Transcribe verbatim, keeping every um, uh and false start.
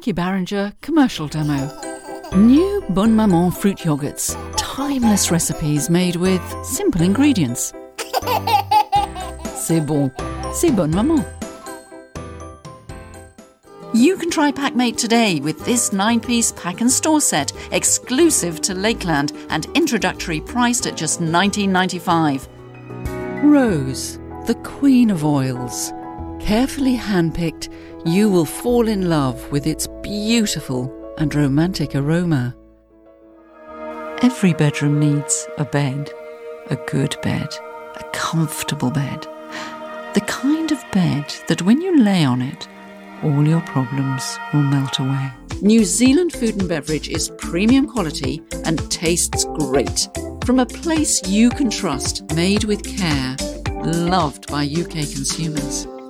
Nikki Barringer commercial demo. New Bonne Maman fruit yogurts. Timeless recipes made with simple ingredients. C'est bon. C'est Bonne Maman. You can try PackMate today with this nine-piece pack and store set, exclusive to Lakeland and introductory priced at just nineteen ninety-five. Rose, the queen of oils. Carefully handpicked, you will fall in love with its beautiful and romantic aroma. Every bedroom needs a bed, a good bed, a comfortable bed. The kind of bed that when you lay on it, all your problems will melt away. New Zealand Food and Beverage is premium quality and tastes great. From a place you can trust, made with care, loved by U K consumers.